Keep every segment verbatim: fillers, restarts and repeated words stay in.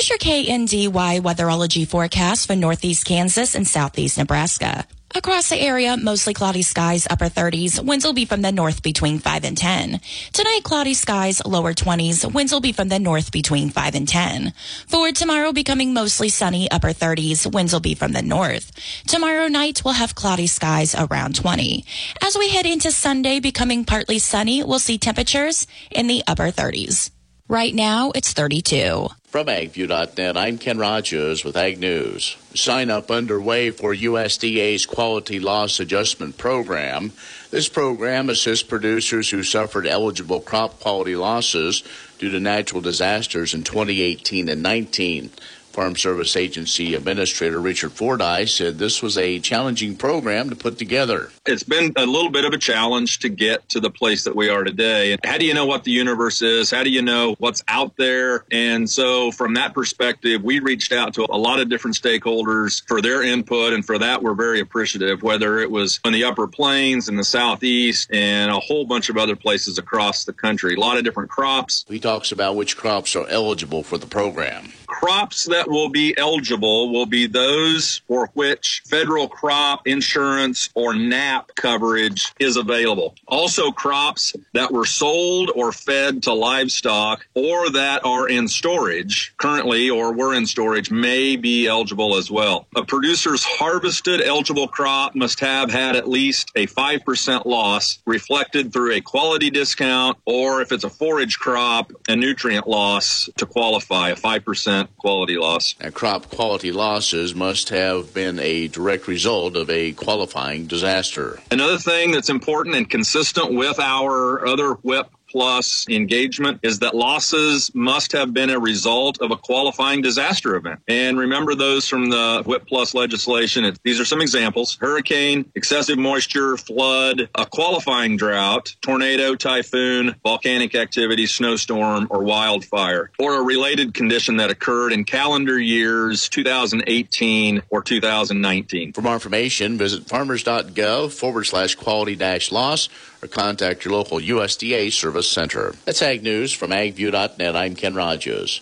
Here's your K N D Y weatherology forecast for northeast Kansas and southeast Nebraska. Across the area, mostly cloudy skies, upper thirties. Winds will be from the north between five and ten. Tonight, cloudy skies, lower twenties. Winds will be from the north between five and ten. For tomorrow, becoming mostly sunny, upper thirties. Winds will be from the north. Tomorrow night, we'll have cloudy skies around twenty. As we head into Sunday, becoming partly sunny, we'll see temperatures in the upper thirties. Right now, it's thirty-two. From ag view dot net, I'm Ken Rogers with Ag News. Sign up underway for U S D A's Quality Loss Adjustment Program. This program assists producers who suffered eligible crop quality losses due to natural disasters in twenty eighteen and nineteen. Farm Service Agency Administrator Richard Fordyce said this was a challenging program to put together. It's been a little bit of a challenge to get to the place that we are today. How do you know what the universe is? How do you know what's out there? And so from that perspective, we reached out to a lot of different stakeholders for their input, and for that, we're very appreciative, whether it was in the Upper Plains, in the Southeast, and a whole bunch of other places across the country. A lot of different crops. He talks about which crops are eligible for the program. Crops that will be eligible will be those for which federal crop insurance or N A P coverage is available. Also, crops that were sold or fed to livestock or that are in storage currently or were in storage may be eligible as well. A producer's harvested eligible crop must have had at least a five percent loss reflected through a quality discount, or if it's a forage crop, a nutrient loss to qualify, a five percent quality loss. And crop quality losses must have been a direct result of a qualifying disaster. Another thing that's important and consistent with our other W I P Plus engagement is that losses must have been a result of a qualifying disaster event. And remember those from the W I P Plus legislation. It, these are some examples: hurricane, excessive moisture, flood, a qualifying drought, tornado, typhoon, volcanic activity, snowstorm, or wildfire, or a related condition that occurred in calendar years two thousand eighteen or two thousand nineteen. For more information, visit farmers.gov forward slash quality dash loss or contact your local U S D A service center. That's Ag News from ag view dot net. I'm Ken Rogers.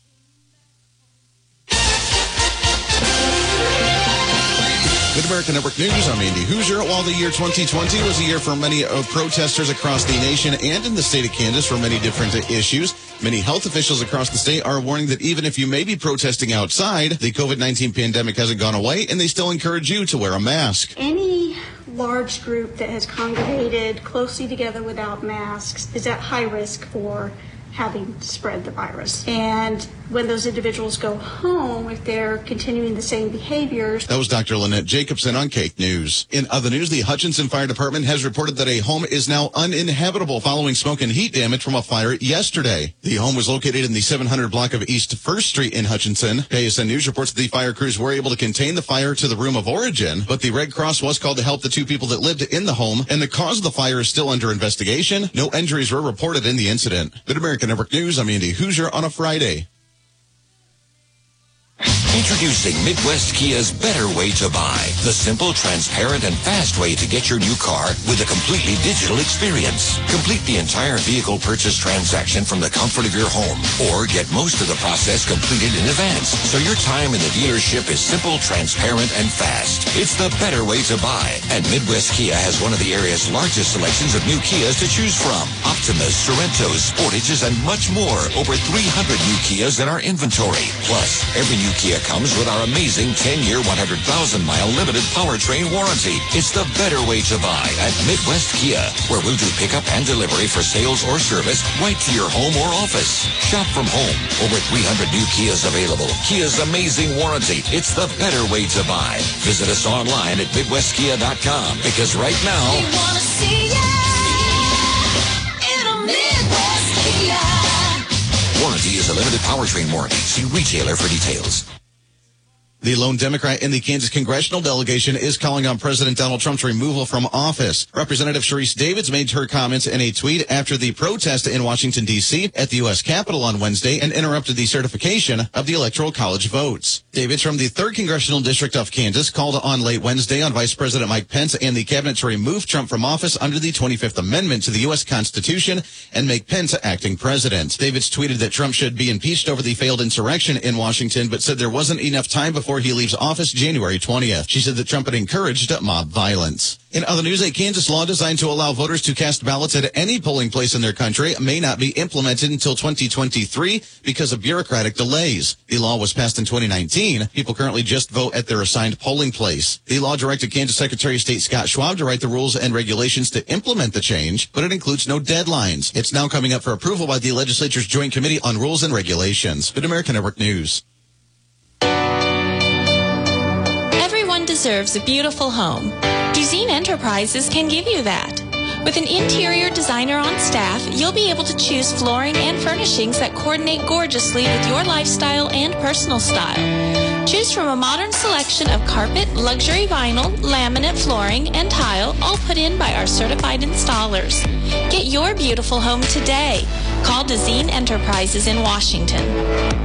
Good American Network News, I'm Andy Hoosier. While the year twenty twenty was a year for many uh, protesters across the nation and in the state of Kansas for many different uh, issues, many health officials across the state are warning that even if you may be protesting outside, the COVID nineteen pandemic hasn't gone away, and they still encourage you to wear a mask. Any large group that has congregated closely together without masks is at high risk for having spread the virus. And when those individuals go home, if they're continuing the same behaviors. That was Doctor Lynette Jacobson on Cake News. In other news, the Hutchinson Fire Department has reported that a home is now uninhabitable following smoke and heat damage from a fire yesterday. The home was located in the seven hundred block of East first Street in Hutchinson. K S N News reports that the fire crews were able to contain the fire to the room of origin, but the Red Cross was called to help the two people that lived in the home, and the cause of the fire is still under investigation. No injuries were reported in the incident. Good American Network News, I'm Andy Hoosier on a Friday. Introducing Midwest Kia's better way to buy. The simple, transparent, and fast way to get your new car with a completely digital experience. Complete the entire vehicle purchase transaction from the comfort of your home, or get most of the process completed in advance, so your time in the dealership is simple, transparent, and fast. It's the better way to buy. And Midwest Kia has one of the area's largest selections of new Kias to choose from. Optimas, Sorrentos, Sportages, and much more. Over three hundred new Kias in our inventory. Plus, every new Kia comes with our amazing ten-year, one hundred thousand mile limited powertrain warranty. It's the better way to buy at Midwest Kia, where we'll do pickup and delivery for sales or service right to your home or office. Shop from home. Over three hundred new Kias available. Kia's amazing warranty. It's the better way to buy. Visit us online at midwest kia dot com, because right now we want to see ya in a Midwest Kia. Warranty is a limited powertrain warranty. See retailer for details. The lone Democrat in the Kansas congressional delegation is calling on President Donald Trump's removal from office. Representative Sharice Davids made her comments in a tweet after the protest in Washington, D C at the U S Capitol on Wednesday and interrupted the certification of the Electoral College votes. David, from the third Congressional District of Kansas called on late Wednesday on Vice President Mike Pence and the cabinet to remove Trump from office under the twenty-fifth Amendment to the U S Constitution and make Pence acting president. David's tweeted that Trump should be impeached over the failed insurrection in Washington, but said there wasn't enough time before he leaves office January twentieth. She said that Trump had encouraged mob violence. In other news, a Kansas law designed to allow voters to cast ballots at any polling place in their country may not be implemented until twenty twenty-three because of bureaucratic delays. The law was passed in twenty nineteen. People currently just vote at their assigned polling place. The law directed Kansas Secretary of State Scott Schwab to write the rules and regulations to implement the change, but it includes no deadlines. It's now coming up for approval by the legislature's Joint Committee on Rules and Regulations. Good American Network News. Everyone deserves a beautiful home. Duzine Enterprises can give you that. With an interior designer on staff, you'll be able to choose flooring and furnishings that coordinate gorgeously with your lifestyle and personal style. Choose from a modern selection of carpet, luxury vinyl, laminate flooring, and tile, all put in by our certified installers. Get your beautiful home today. Call Duzine Enterprises in Washington.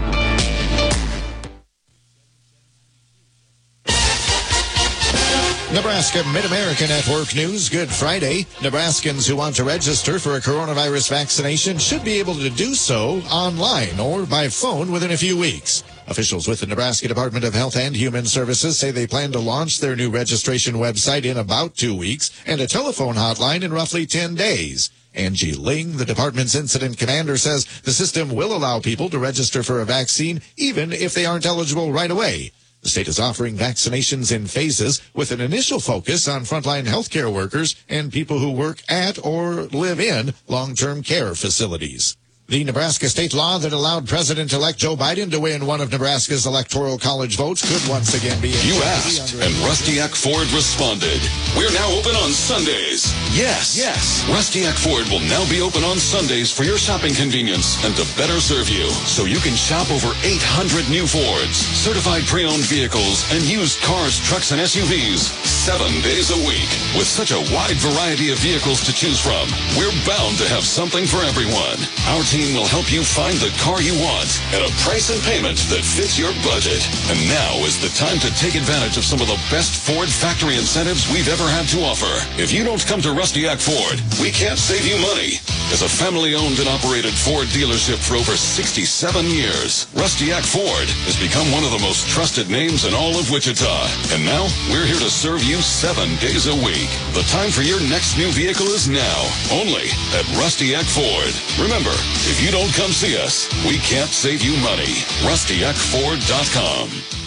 Nebraska Mid-America Network News. Good Friday. Nebraskans who want to register for a coronavirus vaccination should be able to do so online or by phone within a few weeks. Officials with the Nebraska Department of Health and Human Services say they plan to launch their new registration website in about two weeks and a telephone hotline in roughly ten days. Angie Ling, the department's incident commander, says the system will allow people to register for a vaccine even if they aren't eligible right away. The state is offering vaccinations in phases with an initial focus on frontline healthcare workers and people who work at or live in long-term care facilities. The Nebraska state law that allowed President-elect Joe Biden to win one of Nebraska's electoral college votes could once again be... You asked, and Rustiak Ford responded. We're now open on Sundays. Yes, yes. Rustiak Ford will now be open on Sundays for your shopping convenience and to better serve you. So you can shop over eight hundred new Fords, certified pre-owned vehicles, and used cars, trucks, and S U Vs. Seven days a week. With such a wide variety of vehicles to choose from, we're bound to have something for everyone. Our team will help you find the car you want at a price and payment that fits your budget. And now is the time to take advantage of some of the best Ford factory incentives we've ever had to offer. If you don't come to Rustiak Ford, we can't save you money. As a family-owned and operated Ford dealership for over sixty-seven years, Rustiak Ford has become one of the most trusted names in all of Wichita. And now, we're here to serve you seven days a week. The time for your next new vehicle is now, only at Rustiak Ford. Remember, if you don't come see us, we can't save you money. Rustiak Ford dot com.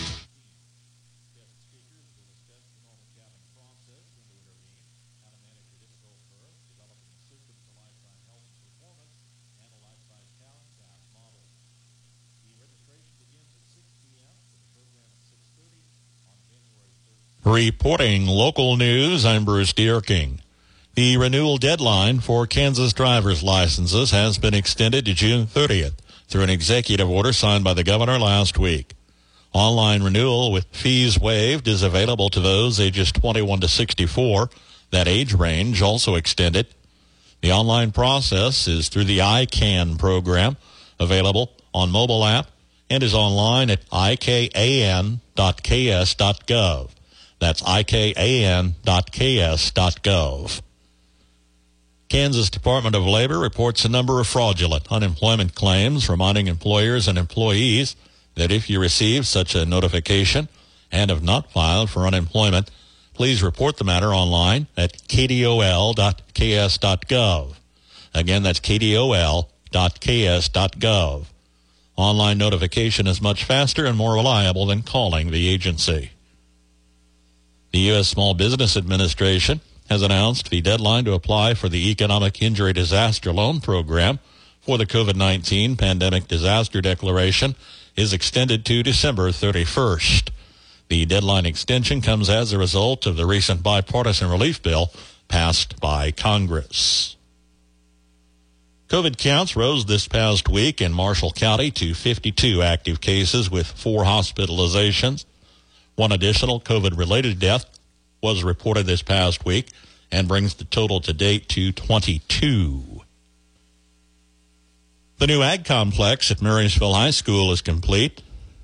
Reporting local news, I'm Bruce Deerking. The renewal deadline for Kansas driver's licenses has been extended to June thirtieth through an executive order signed by the governor last week. Online renewal with fees waived is available to those ages twenty-one to sixty-four. That age range also extended. The online process is through the I CAN program, available on mobile app, and is online at I K A N dot K S dot gov. That's I K A N dot K S dot gov. Kansas Department of Labor reports a number of fraudulent unemployment claims, reminding employers and employees that if you receive such a notification and have not filed for unemployment, please report the matter online at K D O L dot K S dot gov. Again, that's K D O L dot K S dot gov. Online notification is much faster and more reliable than calling the agency. The U S Small Business Administration has announced the deadline to apply for the Economic Injury Disaster Loan Program for the COVID nineteen Pandemic Disaster Declaration is extended to December thirty-first. The deadline extension comes as a result of the recent bipartisan relief bill passed by Congress. COVID counts rose this past week in Marshall County to fifty-two active cases with four hospitalizations. One additional COVID-related death was reported this past week and brings the total to date to twenty-two. The new ag complex at Marysville High School is complete.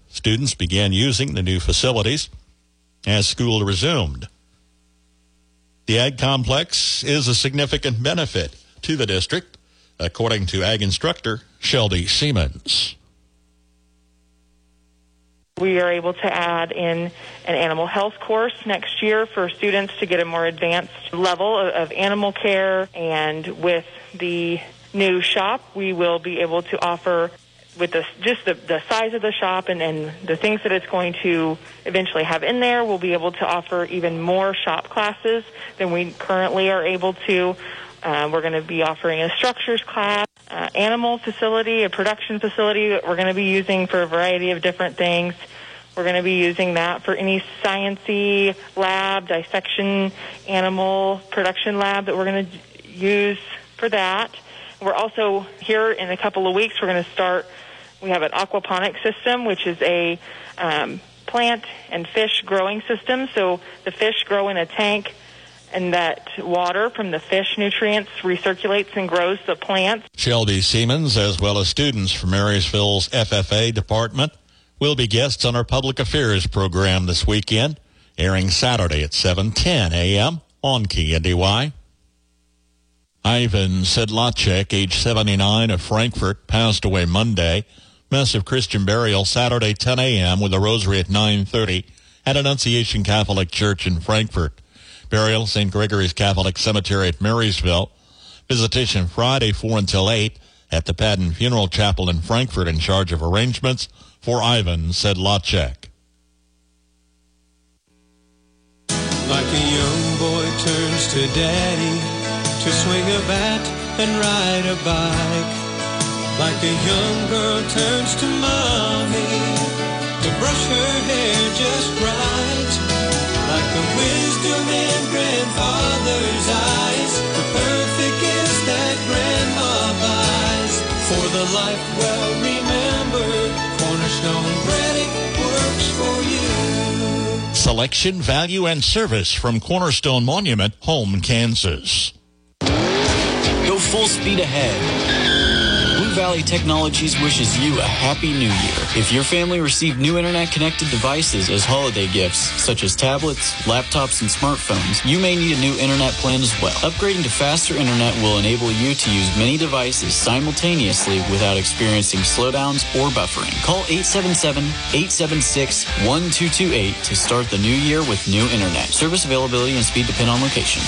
students began using the new facilities as school resumed. The Ag Complex is a significant benefit to the district, according to Ag instructor Shelby Siemens. We are able to add in an animal health course next year for students to get a more advanced level of, of animal care. And with the new shop, we will be able to offer, with the, just the, the size of the shop and, and the things that it's going to eventually have in there, we'll be able to offer even more shop classes than we currently are able to. Uh, we're going to be offering a structures class, uh, animal facility, a production facility that we're going to be using for a variety of different things. We're going to be using that for any science-y lab, dissection, animal production lab that we're going to use for that. We're also here in a couple of weeks, we're going to start, we have an aquaponic system, which is a um, plant and fish growing system. So the fish grow in a tank, and that water from the fish nutrients recirculates and grows the plants. Shelby Siemens, as well as students from Marysville's F F A department, will be guests on our public affairs program this weekend, airing Saturday at seven ten a.m. on K N D Y. Ivan Sedlacek, age seventy-nine, of Frankfort, passed away Monday. Massive Christian burial Saturday, ten a.m. with a rosary at nine thirty at Annunciation Catholic Church in Frankfort. Burial, Saint Gregory's Catholic Cemetery at Marysville. Visitation Friday, four until eight at the Padden Funeral Chapel in Frankfort, in charge of arrangements for Ivan Sedlacek. Like a young boy turns to daddy to swing a bat and ride a bike. Like a young girl turns to mommy to brush her hair just right. Like the wisdom in grandfather's eyes, the perfect gift that grandma buys. For the life well remembered, Cornerstone Braddock works for you. Selection, value, and service from Cornerstone Monument, Home, Kansas. Go full speed ahead. Blue Valley Technologies wishes you a happy new year. If your family received new internet-connected devices as holiday gifts, such as tablets, laptops, and smartphones, you may need a new internet plan as well. Upgrading to faster internet will enable you to use many devices simultaneously without experiencing slowdowns or buffering. Call eight seven seven, eight seven six, one two two eight to start the new year with new internet. Service availability and speed depend on location.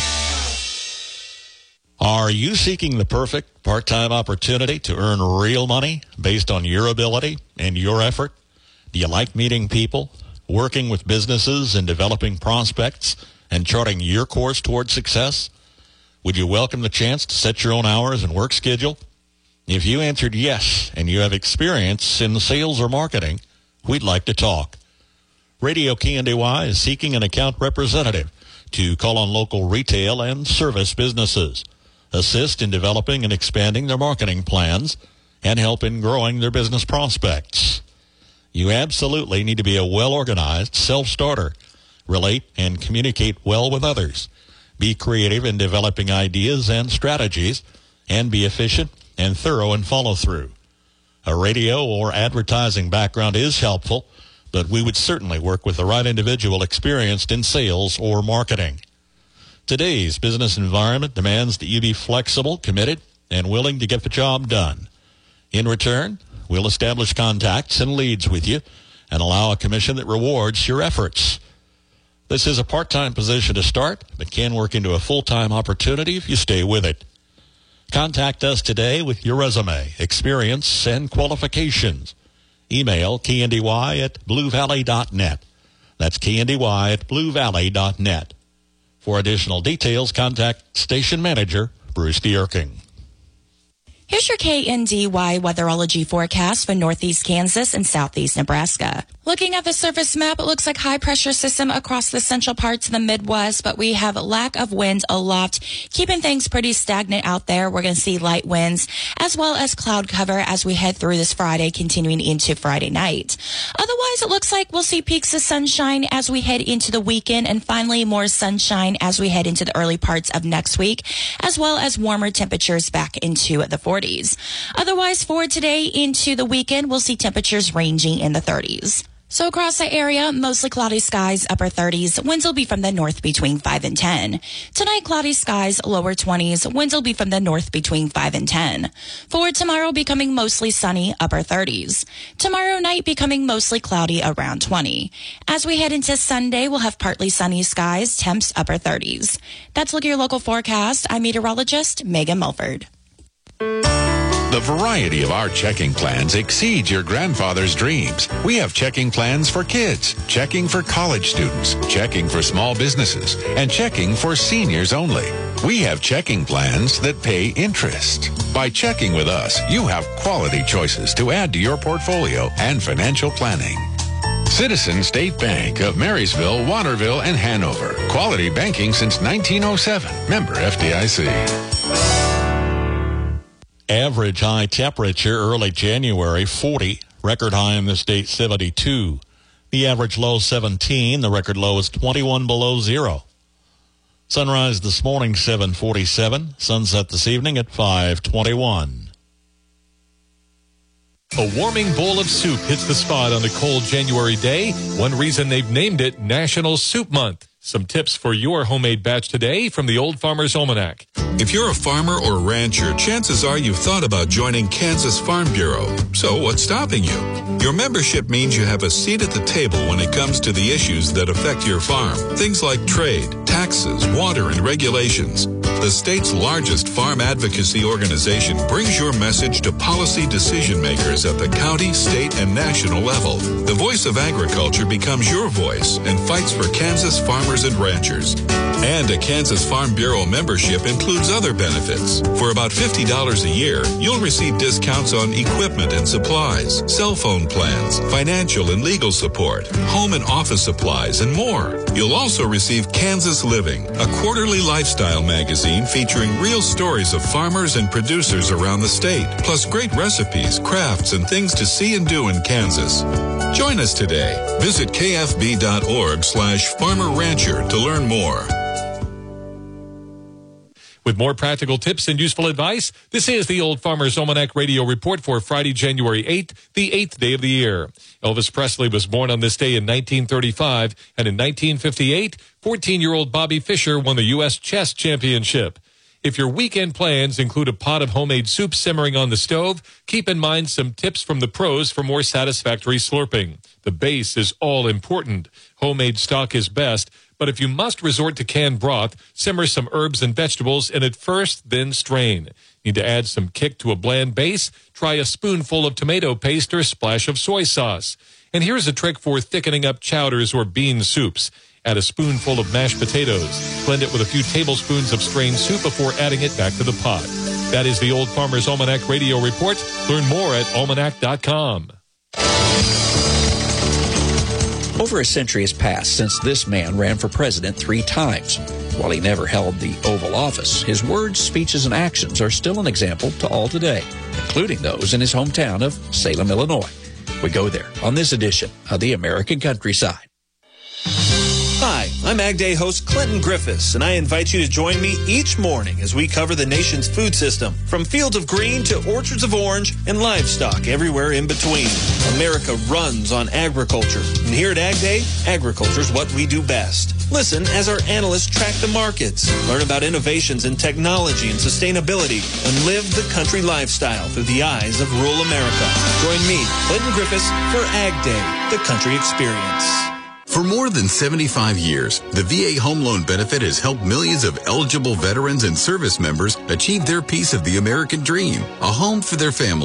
Are you seeking the perfect part-time opportunity to earn real money based on your ability and your effort? Do you like meeting people, working with businesses, and developing prospects and charting your course towards success? Would you welcome the chance to set your own hours and work schedule? If you answered yes and you have experience in sales or marketing, we'd like to talk. Radio K N D Y is seeking an account representative to call on local retail and service businesses, assist in developing and expanding their marketing plans, and help in growing their business prospects. You absolutely need to be a well-organized self-starter, relate and communicate well with others, be creative in developing ideas and strategies, and be efficient and thorough in follow-through. A radio or advertising background is helpful, but we would certainly work with the right individual experienced in sales or marketing. Today's business environment demands that you be flexible, committed, and willing to get the job done. In return, we'll establish contacts and leads with you and allow a commission that rewards your efforts. This is a part-time position to start, but can work into a full-time opportunity if you stay with it. Contact us today with your resume, experience, and qualifications. Email K N D Y at blue valley dot net. That's K N D Y at blue valley dot net. For additional details, contact Station Manager Bruce Dierking. Here's your K N D Y weatherology forecast for northeast Kansas and southeast Nebraska. Looking at the surface map, it looks like high pressure system across the central parts of the Midwest, but we have a lack of wind aloft, keeping things pretty stagnant out there. We're going to see light winds as well as cloud cover as we head through this Friday, continuing into Friday night. Otherwise, it looks like we'll see peaks of sunshine as we head into the weekend, and finally more sunshine as we head into the early parts of next week, as well as warmer temperatures back into the forties. Otherwise, for today into the weekend, we'll see temperatures ranging in the thirties. So across the area, mostly cloudy skies, upper thirties. Winds will be from the north between five and ten. Tonight, cloudy skies, lower twenties. Winds will be from the north between five and ten. For tomorrow, becoming mostly sunny, upper thirties. Tomorrow night, becoming mostly cloudy, around twenty. As we head into Sunday, we'll have partly sunny skies, temps upper thirties. That's Look at Your Local Forecast. I'm meteorologist Megan Mulford. The variety of our checking plans exceeds your grandfather's dreams. We have checking plans for kids, checking for college students, checking for small businesses, and checking for seniors only. We have checking plans that pay interest. By checking with us, you have quality choices to add to your portfolio and financial planning. Citizen State Bank of Marysville, Waterville, and Hanover. Quality banking since nineteen oh seven. Member F D I C. Average high temperature early January, forty. Record high in the state, seventy-two. The average low, seventeen. The record low is twenty-one below zero. Sunrise this morning, seven forty-seven. Sunset this evening at five twenty-one. A warming bowl of soup hits the spot on a cold January day. One reason they've named it National Soup Month. Some tips for your homemade batch today from the Old Farmer's Almanac. If you're a farmer or rancher, chances are you've thought about joining Kansas Farm Bureau. So what's stopping you? Your membership means you have a seat at the table when it comes to the issues that affect your farm. Things like trade, taxes, water, and regulations. The state's largest farm advocacy organization brings your message to policy decision makers at the county, state, and national level. The voice of agriculture becomes your voice and fights for Kansas farmers and ranchers. And a Kansas Farm Bureau membership includes other benefits. For about fifty dollars a year, you'll receive discounts on equipment and supplies, cell phone plans, financial and legal support, home and office supplies, and more. You'll also receive Kansas Living, a quarterly lifestyle magazine featuring real stories of farmers and producers around the state, plus great recipes, crafts, and things to see and do in Kansas. Join us today. Visit kfb.org slash farmer rancher to learn more. With more practical tips and useful advice, this is the Old Farmer's Almanac Radio Report for Friday, January eighth, the eighth day of the year. Elvis Presley was born on this day in nineteen thirty-five, and in nineteen fifty-eight, fourteen-year-old Bobby Fischer won the U S Chess Championship. If your weekend plans include a pot of homemade soup simmering on the stove, keep in mind some tips from the pros for more satisfactory slurping. The base is all important. Homemade stock is best, but if you must resort to canned broth, simmer some herbs and vegetables in it first, then strain. Need to add some kick to a bland base? Try a spoonful of tomato paste or a splash of soy sauce. And here's a trick for thickening up chowders or bean soups. Add a spoonful of mashed potatoes. Blend it with a few tablespoons of strained soup before adding it back to the pot. That is the Old Farmer's Almanac Radio Report. Learn more at almanac dot com. Over a century has passed since this man ran for president three times. While he never held the Oval Office, his words, speeches, and actions are still an example to all today, including those in his hometown of Salem, Illinois. We go there on this edition of the American Countryside. Hi, I'm Ag Day host Clinton Griffiths, and I invite you to join me each morning as we cover the nation's food system, from fields of green to orchards of orange and livestock everywhere in between. America runs on agriculture, and here at Ag Day, agriculture is what we do best. Listen as our analysts track the markets, learn about innovations in technology and sustainability, and live the country lifestyle through the eyes of rural America. Join me, Clinton Griffiths, for Ag Day, the country experience. For more than seventy-five years, the V A Home Loan Benefit has helped millions of eligible veterans and service members achieve their piece of the American dream, a home for their families.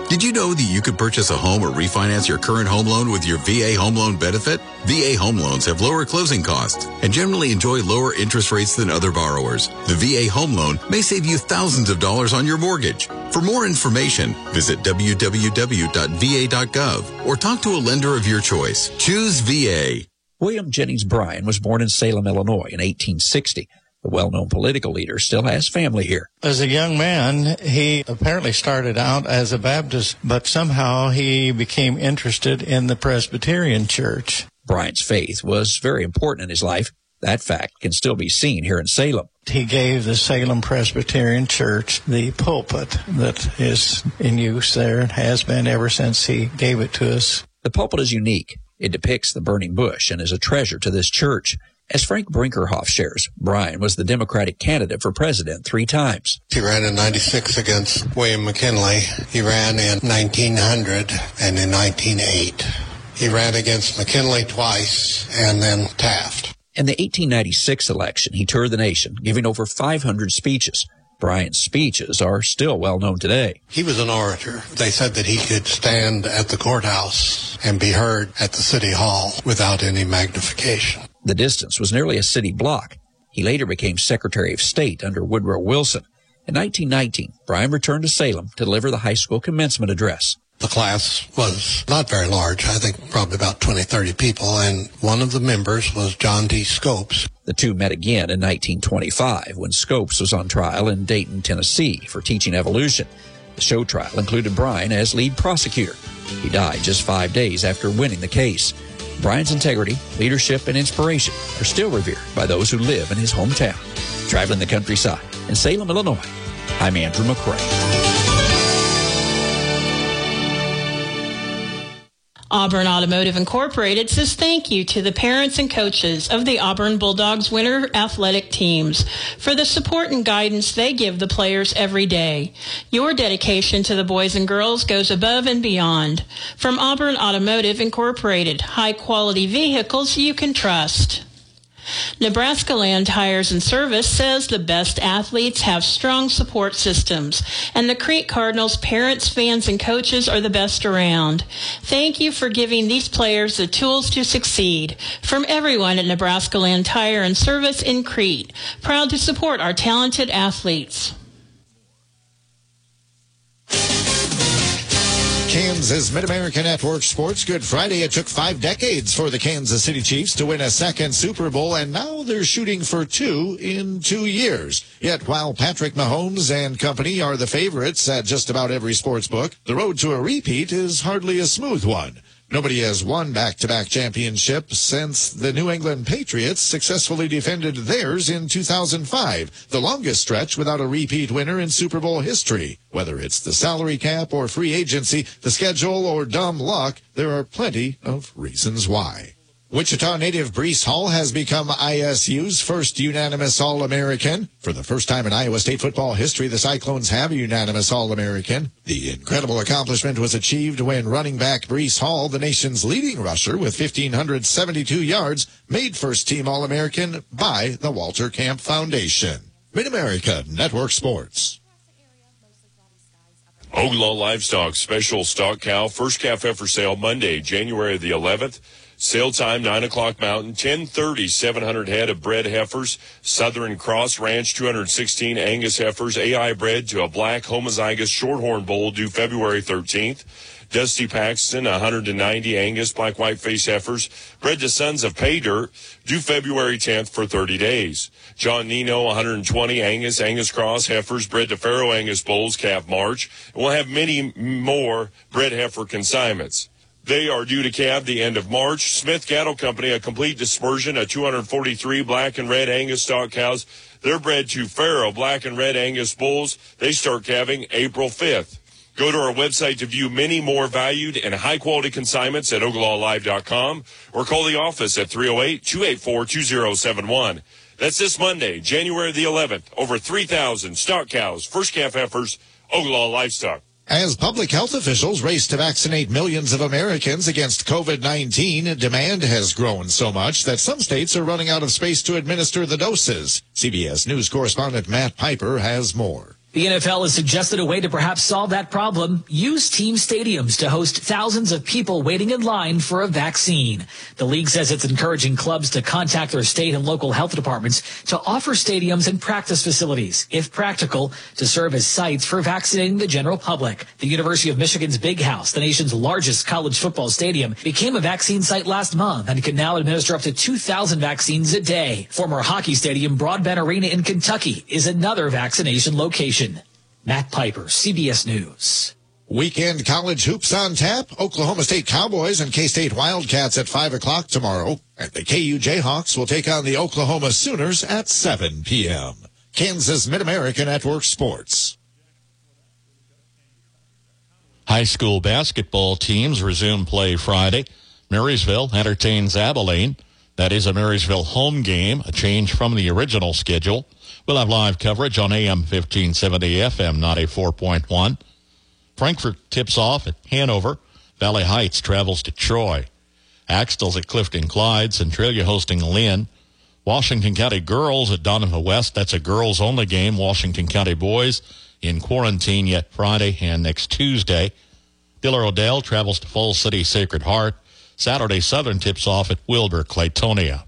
Did you know that you could purchase a home or refinance your current home loan with your V A home loan benefit? V A home loans have lower closing costs and generally enjoy lower interest rates than other borrowers. The V A home loan may save you thousands of dollars on your mortgage. For more information, visit w w w dot v a dot gov or talk to a lender of your choice. Choose V A. William Jennings Bryan was born in Salem, Illinois in eighteen sixty. The well-known political leader still has family here. As a young man, he apparently started out as a Baptist, but somehow he became interested in the Presbyterian Church. Bryan's faith was very important in his life. That fact can still be seen here in Salem. He gave the Salem Presbyterian Church the pulpit that is in use there and has been ever since he gave it to us. The pulpit is unique. It depicts the burning bush and is a treasure to this church. As Frank Brinkerhoff shares, Bryan was the Democratic candidate for president three times. He ran in ninety-six against William McKinley. He ran in nineteen hundred and in nineteen oh eight. He ran against McKinley twice and then Taft. In the eighteen ninety-six election, he toured the nation, giving over five hundred speeches. Bryan's speeches are still well known today. He was an orator. They said that he could stand at the courthouse and be heard at the city hall without any magnification. The distance was nearly a city block. He later became Secretary of State under Woodrow Wilson. In nineteen nineteen, Bryan returned to Salem to deliver the high school commencement address. The class was not very large, I think probably about twenty, thirty people, and one of the members was John T. Scopes. The two met again in nineteen twenty-five when Scopes was on trial in Dayton, Tennessee for teaching evolution. The show trial included Bryan as lead prosecutor. He died just five days after winning the case. Bryan's integrity, leadership, and inspiration are still revered by those who live in his hometown. Traveling the countryside in Salem, Illinois, I'm Andrew McCray. Auburn Automotive Incorporated says thank you to the parents and coaches of the Auburn Bulldogs winter athletic teams for the support and guidance they give the players every day. Your dedication to the boys and girls goes above and beyond. From Auburn Automotive Incorporated, high-quality vehicles you can trust. Nebraska Land Tires and Service says the best athletes have strong support systems, and the Crete Cardinals parents, fans, and coaches are the best around. Thank you for giving these players the tools to succeed. From everyone at Nebraska Land Tire and Service in Crete, proud to support our talented athletes. Kansas Mid-America Network Sports. Good Friday. It took five decades for the Kansas City Chiefs to win a second Super Bowl, and now they're shooting for two in two years. Yet while Patrick Mahomes and company are the favorites at just about every sports book, the road to a repeat is hardly a smooth one. Nobody has won back-to-back championships since the New England Patriots successfully defended theirs in two thousand five, the longest stretch without a repeat winner in Super Bowl history. Whether it's the salary cap or free agency, the schedule or dumb luck, there are plenty of reasons why. Wichita native Breece Hall has become I S U's first unanimous All-American. For the first time in Iowa State football history, the Cyclones have a unanimous All-American. The incredible accomplishment was achieved when running back Breece Hall, the nation's leading rusher with one thousand five hundred seventy-two yards, made first-team All-American by the Walter Camp Foundation. Mid-America Network Sports. Oglaw Livestock Special Stock Cow First Calf Heifer Sale Monday, January the eleventh. Sale time, nine o'clock Mountain, ten thirty, seven hundred head of bred heifers. Southern Cross Ranch, two hundred sixteen Angus heifers. A I bred to a black homozygous shorthorn bull due February thirteenth. Dusty Paxton, one hundred ninety Angus black white face heifers. Bred to Sons of Pay Dirt, due February tenth for thirty days. John Nino, one hundred twenty Angus, Angus Cross heifers. Bred to Pharaoh Angus bulls, calf March. And we'll have many more bred heifer consignments. They are due to calve the end of March. Smith Cattle Company, a complete dispersion of two hundred forty-three black and red Angus stock cows. They're bred to Pharaoh black and red Angus bulls. They start calving April fifth. Go to our website to view many more valued and high-quality consignments at oglala live dot com or call the office at three oh eight, two eight four, two oh seven one. That's this Monday, January the eleventh. Over three thousand stock cows, first calf heifers, Oglala Livestock. As public health officials race to vaccinate millions of Americans against COVID nineteen, demand has grown so much that some states are running out of space to administer the doses. C B S News correspondent Matt Piper has more. The N F L has suggested a way to perhaps solve that problem. Use team stadiums to host thousands of people waiting in line for a vaccine. The league says it's encouraging clubs to contact their state and local health departments to offer stadiums and practice facilities, if practical, to serve as sites for vaccinating the general public. The University of Michigan's Big House, the nation's largest college football stadium, became a vaccine site last month and can now administer up to two thousand vaccines a day. Former hockey stadium Broadbent Arena in Kentucky is another vaccination location. Matt Piper, C B S News. Weekend college hoops on tap. Oklahoma State Cowboys and K-State Wildcats at five o'clock tomorrow. And the K U Jayhawks will take on the Oklahoma Sooners at seven p.m. Kansas Mid-America Network Sports. High school basketball teams resume play Friday. Marysville entertains Abilene. That is a Marysville home game, a change from the original schedule. We'll have live coverage on A M fifteen seventy, F M ninety-four point one. Frankfort tips off at Hanover. Valley Heights travels to Troy. Axtell's at Clifton Clyde. Centralia hosting Lynn. Washington County girls at Donovan West. That's a girls-only game. Washington County boys in quarantine yet Friday and next Tuesday. Diller Odell travels to Falls City Sacred Heart. Saturday Southern tips off at Wilbur Claytonia.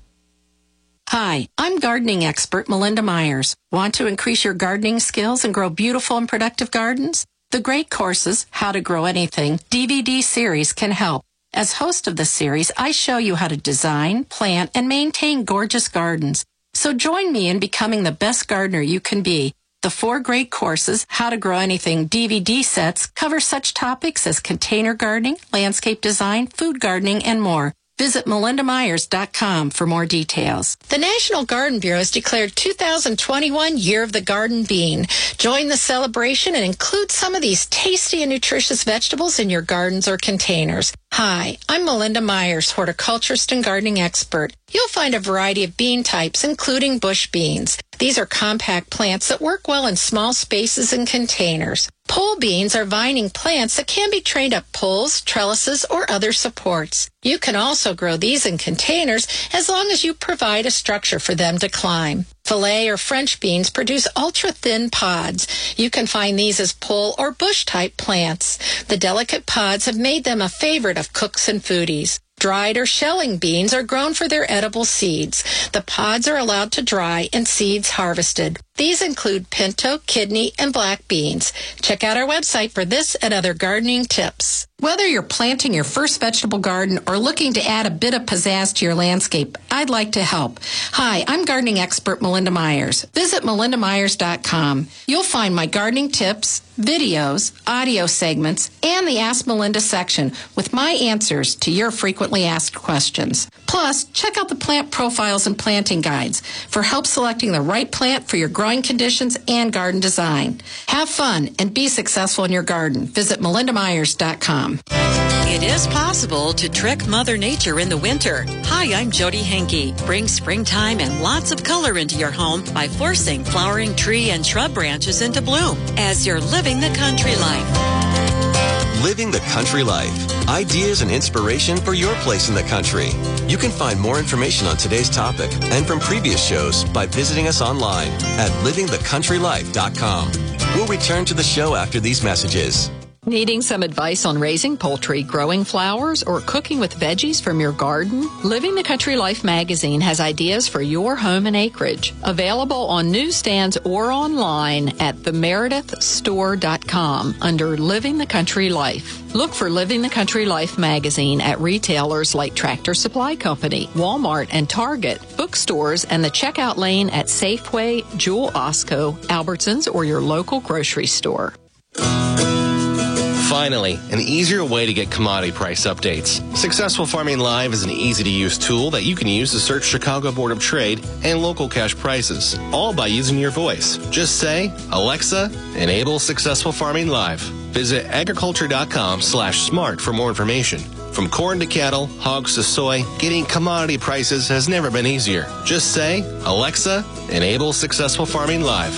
Hi, I'm gardening expert Melinda Myers. Want to increase your gardening skills and grow beautiful and productive gardens? The Great Courses, How to Grow Anything D V D series can help. As host of the series, I show you how to design, plant, and maintain gorgeous gardens. So join me in becoming the best gardener you can be. The four Great Courses, How to Grow Anything D V D sets cover such topics as container gardening, landscape design, food gardening, and more. Visit melinda myers dot com for more details. The National Garden Bureau has declared two thousand twenty-one Year of the Garden Bean. Join the celebration and include some of these tasty and nutritious vegetables in your gardens or containers. Hi, I'm Melinda Myers, horticulturist and gardening expert. You'll find a variety of bean types, including bush beans. These are compact plants that work well in small spaces and containers. Pole beans are vining plants that can be trained up poles, trellises, or other supports. You can also grow these in containers as long as you provide a structure for them to climb. Filet or French beans produce ultra-thin pods. You can find these as pole or bush-type plants. The delicate pods have made them a favorite of cooks and foodies. Dried or shelling beans are grown for their edible seeds. The pods are allowed to dry and seeds harvested. These include pinto, kidney, and black beans. Check out our website for this and other gardening tips. Whether you're planting your first vegetable garden or looking to add a bit of pizzazz to your landscape, I'd like to help. Hi, I'm gardening expert Melinda Myers. Visit melinda myers dot com. You'll find my gardening tips, videos, audio segments, and the Ask Melinda section with my answers to your frequently asked questions. Plus, check out the plant profiles and planting guides for help selecting the right plant for your growing conditions and garden design. Have fun and be successful in your garden. Visit melinda myers dot com. It is possible to trick Mother Nature in the winter. Hi, I'm Jody Henke. Bring springtime and lots of color into your home by forcing flowering tree and shrub branches into bloom as you're living the country life. Living the country life. Ideas and inspiration for your place in the country. You can find more information on today's topic and from previous shows by visiting us online at living the country life dot com. We'll return to the show after these messages. Needing some advice on raising poultry, growing flowers, or cooking with veggies from your garden? Living the Country Life magazine has ideas for your home and acreage. Available on newsstands or online at the meredith store dot com under Living the Country Life. Look for Living the Country Life magazine at retailers like Tractor Supply Company, Walmart, and Target, bookstores, and the checkout lane at Safeway, Jewel Osco, Albertsons, or your local grocery store. Finally, an easier way to get commodity price updates. Successful Farming Live is an easy-to-use tool that you can use to search Chicago Board of Trade and local cash prices, all by using your voice. Just say, Alexa, enable Successful Farming Live. Visit agriculture.com slash smart for more information. From corn to cattle, hogs to soy, getting commodity prices has never been easier. Just say, Alexa, enable Successful Farming Live.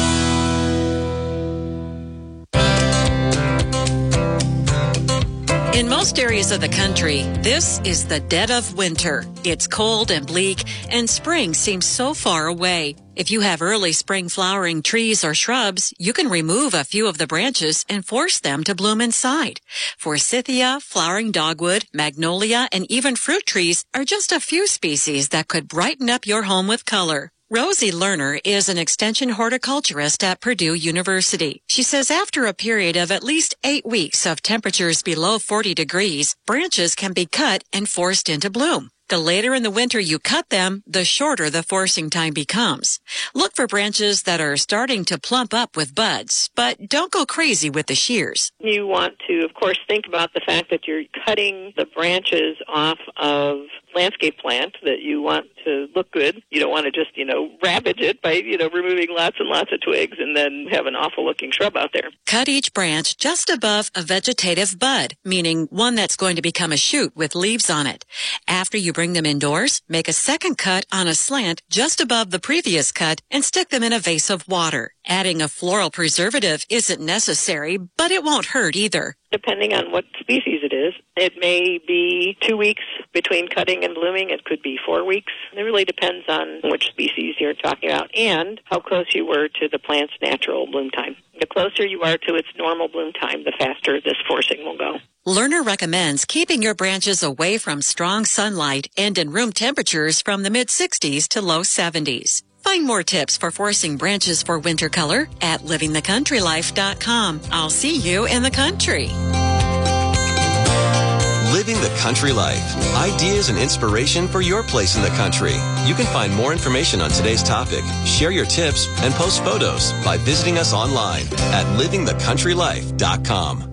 In most areas of the country, this is the dead of winter. It's cold and bleak, and spring seems so far away. If you have early spring flowering trees or shrubs, you can remove a few of the branches and force them to bloom inside. Forsythia, flowering dogwood, magnolia, and even fruit trees are just a few species that could brighten up your home with color. Rosie Lerner is an extension horticulturist at Purdue University. She says after a period of at least eight weeks of temperatures below forty degrees, branches can be cut and forced into bloom. The later in the winter you cut them, the shorter the forcing time becomes. Look for branches that are starting to plump up with buds, but don't go crazy with the shears. You want to, of course, think about the fact that you're cutting the branches off of landscape plant that you want to look good. You don't want to just, you know, ravage it by, you know, removing lots and lots of twigs and then have an awful looking shrub out there. Cut each branch just above a vegetative bud, meaning one that's going to become a shoot with leaves on it. After you bring them indoors, make a second cut on a slant just above the previous cut and stick them in a vase of water. Adding a floral preservative isn't necessary, but it won't hurt either. Depending on what species it is, it may be two weeks between cutting and blooming. It could be four weeks. It really depends on which species you're talking about and how close you were to the plant's natural bloom time. The closer you are to its normal bloom time, the faster this forcing will go. Lerner recommends keeping your branches away from strong sunlight and in room temperatures from the mid sixties to low seventies. Find more tips for forcing branches for winter color at living the country life dot com. I'll see you in the country. Living the Country Life. Ideas and inspiration for your place in the country. You can find more information on today's topic, share your tips, and post photos by visiting us online at living the country life dot com.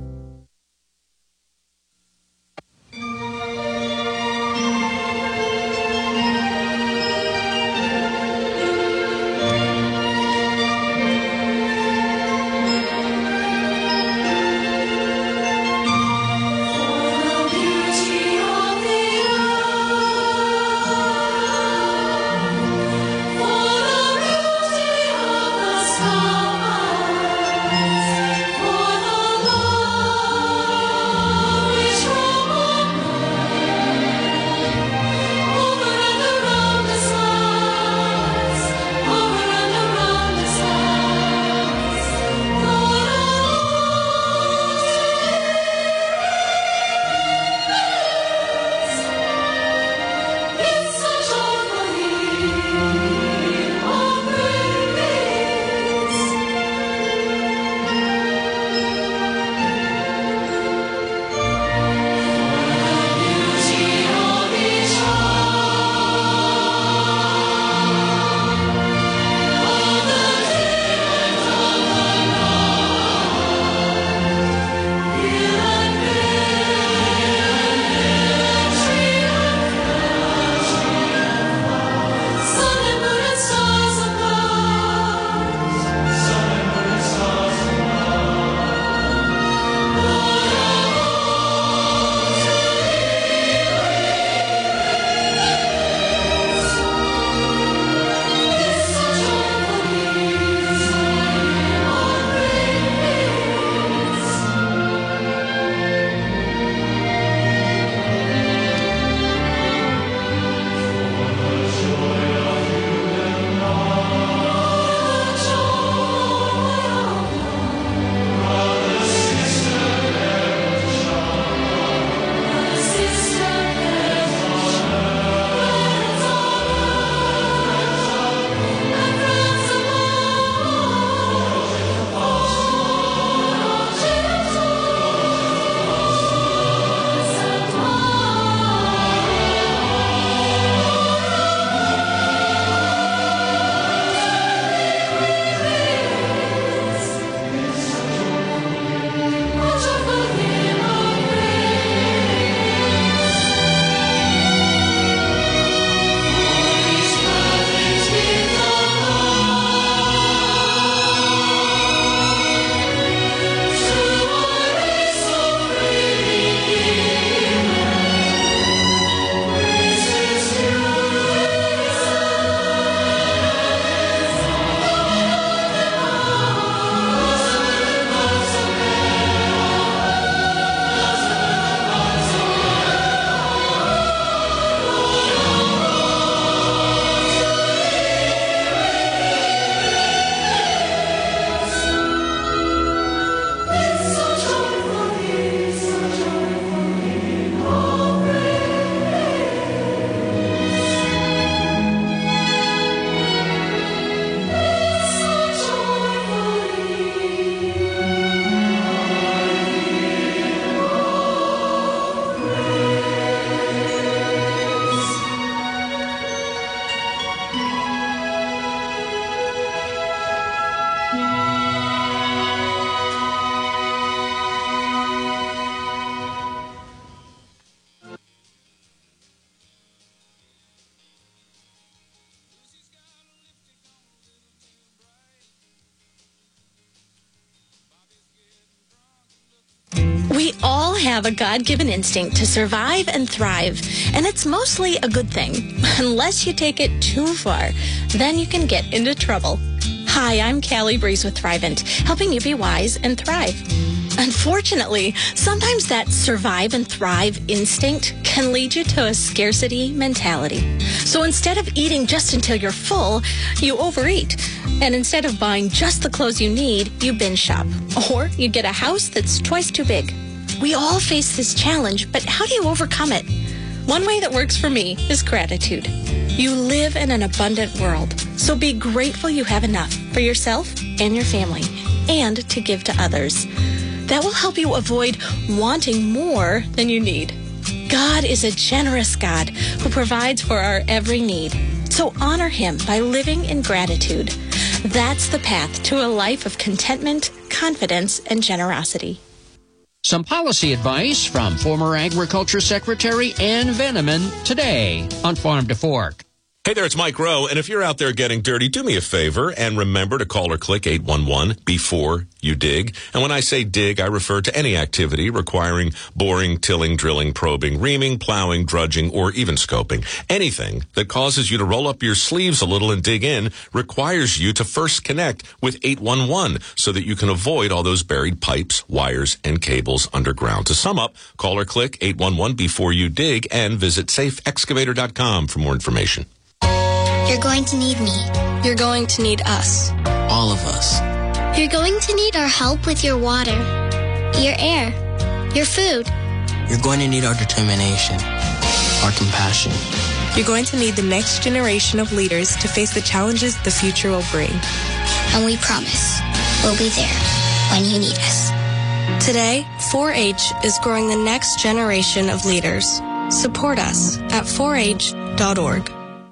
have a God-given instinct to survive and thrive, and it's mostly a good thing, unless you take it too far. Then you can get into trouble. Hi, I'm Callie Breeze with Thrivent, helping you be wise and thrive. Unfortunately, sometimes that survive and thrive instinct can lead you to a scarcity mentality. So instead of eating just until you're full, you overeat. And instead of buying just the clothes you need, you binge shop. Or you get a house that's twice too big. We all face this challenge, but how do you overcome it? One way that works for me is gratitude. You live in an abundant world, so be grateful you have enough for yourself and your family, and to give to others. That will help you avoid wanting more than you need. God is a generous God who provides for our every need. So honor him by living in gratitude. That's the path to a life of contentment, confidence, and generosity. Some policy advice from former Agriculture Secretary Ann Veneman today on Farm to Fork. Hey there, it's Mike Rowe, and if you're out there getting dirty, do me a favor and remember to call or click eight one one before you dig. And when I say dig, I refer to any activity requiring boring, tilling, drilling, probing, reaming, plowing, drudging, or even scoping. Anything that causes you to roll up your sleeves a little and dig in requires you to first connect with eight one one so that you can avoid all those buried pipes, wires, and cables underground. To sum up, call or click eight one one before you dig and visit safe excavator dot com for more information. You're going to need me. You're going to need us. All of us. You're going to need our help with your water, your air, your food. You're going to need our determination, our compassion. You're going to need the next generation of leaders to face the challenges the future will bring. And we promise we'll be there when you need us. Today, four H is growing the next generation of leaders. Support us at four H dot org.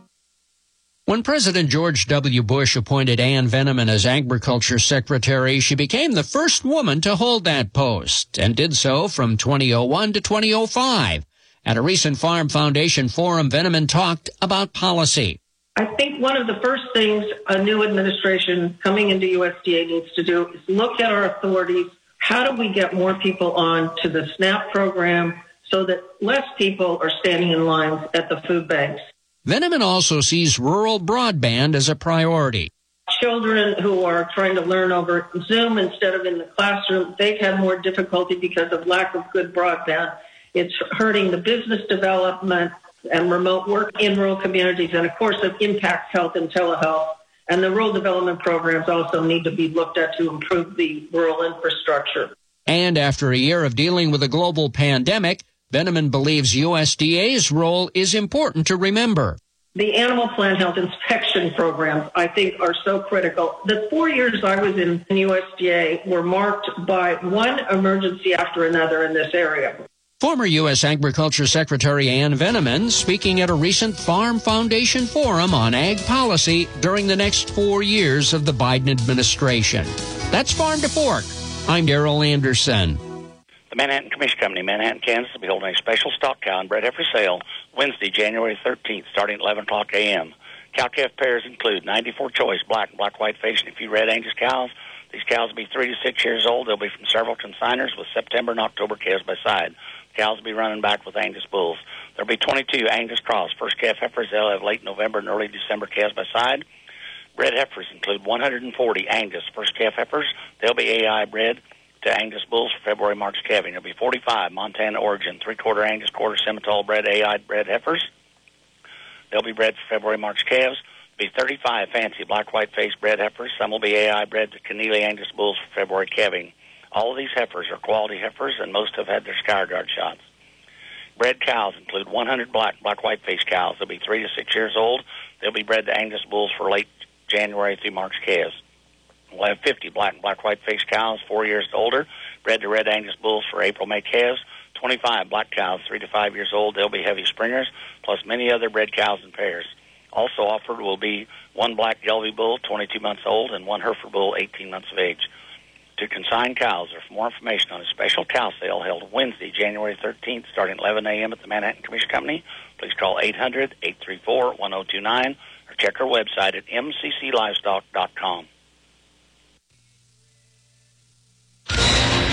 When President George W. Bush appointed Ann Veneman as Agriculture Secretary, she became the first woman to hold that post and did so from twenty oh one to twenty oh five. At a recent Farm Foundation forum, Veneman talked about policy. I think one of the first things a new administration coming into U S D A needs to do is look at our authorities. How do we get more people on to the SNAP program so that less people are standing in lines at the food banks? Veneman also sees rural broadband as a priority. Children who are trying to learn over Zoom instead of in the classroom, they've had more difficulty because of lack of good broadband. It's hurting the business development and remote work in rural communities, and of course it impacts health and telehealth. And the rural development programs also need to be looked at to improve the rural infrastructure. And after a year of dealing with a global pandemic, Veneman believes U S D A's role is important to remember. The animal plant health inspection programs, I think, are so critical. The four years I was in U S D A were marked by one emergency after another in this area. Former U S Agriculture Secretary Ann Veneman speaking at a recent Farm Foundation forum on ag policy during the next four years of the Biden administration. That's Farm to Fork. I'm Darrell Anderson. The Manhattan Commission Company, Manhattan, Kansas, will be holding a special stock cow and bred heifer sale Wednesday, January thirteenth, starting at eleven o'clock a.m. Cow-calf pairs include ninety-four choice black and black-white face and a few red Angus cows. These cows will be three to six years old. They'll be from several consigners with September and October calves by side. The cows will be running back with Angus bulls. There will be twenty-two Angus cross first calf heifers. They'll have late November and early December calves by side. Bred heifers include one hundred forty Angus first calf heifers. They'll be A I bred to Angus bulls for February, March calving. There'll be forty-five Montana origin, three-quarter Angus, quarter Simmental bred A I bred heifers. They'll be bred for February, March calves. There'll be thirty-five fancy black-white face bred heifers. Some will be A I bred to Keneally Angus bulls for February calving. All of these heifers are quality heifers, and most have had their scour guard shots. Bred cows include one hundred black, black-white face cows. They'll be three to six years old. They'll be bred to Angus bulls for late January through March calves. We'll have fifty black and black-white face cows, four years to older, bred to red Angus bulls for April, May calves. twenty-five black cows, three to five years old. They'll be heavy springers, plus many other bred cows and pairs. Also offered will be one black Gelbvieh bull, twenty-two months old, and one Hereford bull, eighteen months of age. To consign cows or for more information on a special cow sale held Wednesday, January thirteenth, starting at eleven a.m. at the Manhattan Commission Company, please call eight hundred, eight three four, one oh two nine or check our website at m c c livestock dot com.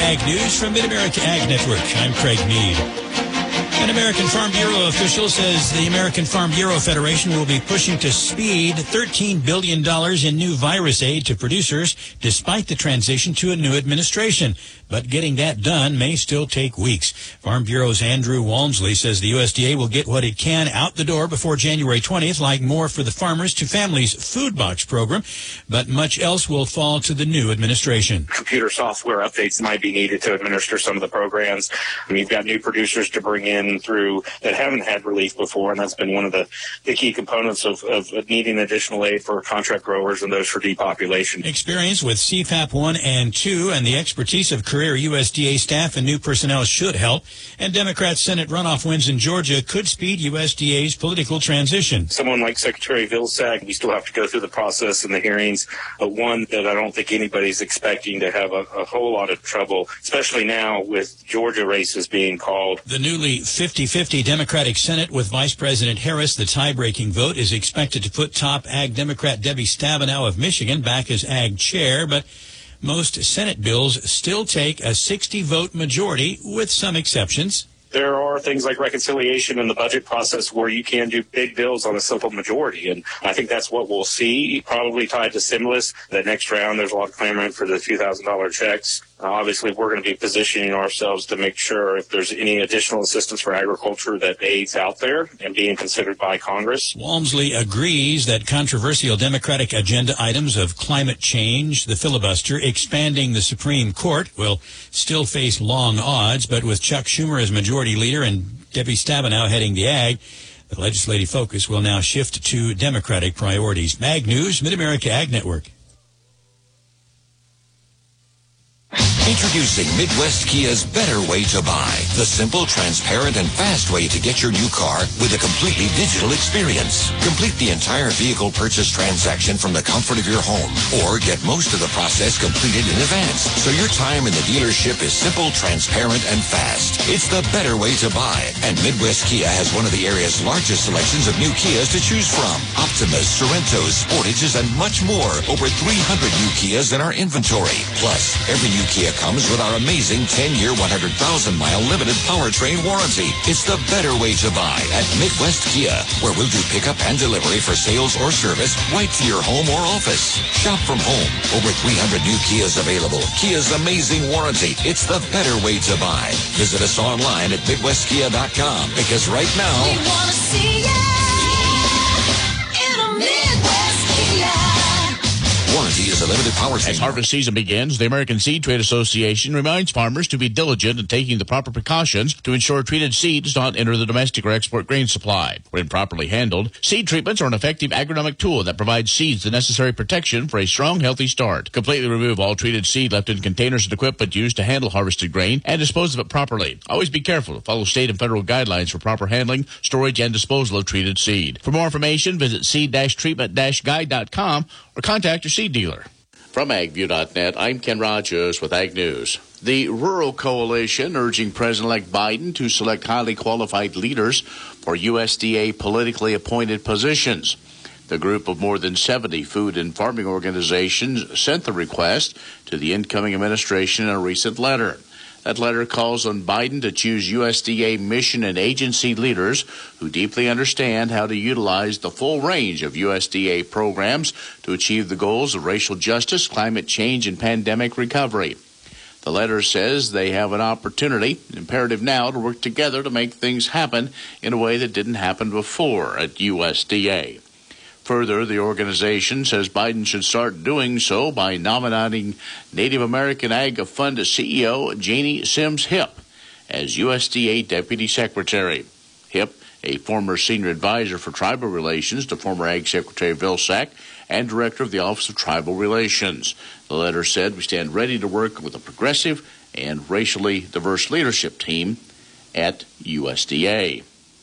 Ag News from Mid-America Ag Network. I'm Craig Mead. An American Farm Bureau official says the American Farm Bureau Federation will be pushing to speed thirteen billion dollars in new virus aid to producers despite the transition to a new administration. But getting that done may still take weeks. Farm Bureau's Andrew Walmsley says the U S D A will get what it can out the door before January twentieth, like more for the Farmers to Families Food Box program, but much else will fall to the new administration. Computer software updates might be needed to administer some of the programs. I mean, you've got new producers to bring in through that haven't had relief before, and that's been one of the, the key components of, of needing additional aid for contract growers and those for depopulation. Experience with C FAP one and two and the expertise of career U S D A staff and new personnel should help, and Democrat Senate runoff wins in Georgia could speed U S D A's political transition. Someone like Secretary Vilsack, we still have to go through the process and the hearings, but one that I don't think anybody's expecting to have a, a whole lot of trouble, especially now with Georgia races being called. The newly fifty-fifty Democratic Senate with Vice President Harris, the tie-breaking vote, is expected to put top Ag Democrat Debbie Stabenow of Michigan back as Ag Chair, but most Senate bills still take a sixty-vote majority, with some exceptions. There are things like reconciliation in the budget process where you can do big bills on a simple majority, and I think that's what we'll see, probably tied to stimulus. The next round, there's a lot of clamoring for the few thousand dollar checks. Uh, obviously, we're going to be positioning ourselves to make sure if there's any additional assistance for agriculture that aid's out there and being considered by Congress. Walmsley agrees that controversial Democratic agenda items of climate change, the filibuster, expanding the Supreme Court will still face long odds, but with Chuck Schumer as majority leader and Debbie Stabenow heading the Ag, the legislative focus will now shift to Democratic priorities. Ag News, Mid-America Ag Network. Introducing Midwest Kia's better way to buy. The simple, transparent, and fast way to get your new car with a completely digital experience. Complete the entire vehicle purchase transaction from the comfort of your home, or get most of the process completed in advance, so your time in the dealership is simple, transparent, and fast. It's the better way to buy. And Midwest Kia has one of the area's largest selections of new Kias to choose from. Optimas, Sorrentos, Sportages, and much more. Over three hundred new Kias in our inventory. Plus, every new Kia comes with our amazing ten-year, one hundred thousand mile limited powertrain warranty. It's the better way to buy at Midwest Kia, where we'll do pickup and delivery for sales or service right to your home or office. Shop from home. Over three hundred new Kias available. Kia's amazing warranty. It's the better way to buy. Visit us online at Midwest Kia dot com, because right now we want to see you in a Midwest Kia. Warranty is a limited powertrain. As harvest season begins, the American Seed Trade Association reminds farmers to be diligent in taking the proper precautions to ensure treated seed does not enter the domestic or export grain supply. When properly handled, seed treatments are an effective agronomic tool that provides seeds the necessary protection for a strong, healthy start. Completely remove all treated seed left in containers and equipment used to handle harvested grain and dispose of it properly. Always be careful to follow state and federal guidelines for proper handling, storage, and disposal of treated seed. For more information, visit seed treatment guide dot com or contact your seed dealer. From ag view dot net, I'm Ken Rogers with Ag News. The Rural Coalition urging President-elect Biden to select highly qualified leaders for U S D A politically appointed positions. The group of more than seventy food and farming organizations sent the request to the incoming administration in a recent letter. That letter calls on Biden to choose U S D A mission and agency leaders who deeply understand how to utilize the full range of U S D A programs to achieve the goals of racial justice, climate change, and pandemic recovery. The letter says they have an opportunity, imperative now, to work together to make things happen in a way that didn't happen before at U S D A. Further, the organization says Biden should start doing so by nominating Native American Ag Fund C E O Janie Sims Hipp as U S D A Deputy Secretary. Hipp, a former senior advisor for tribal relations to former Ag Secretary Vilsack and director of the Office of Tribal Relations. The letter said, we stand ready to work with a progressive and racially diverse leadership team at U S D A.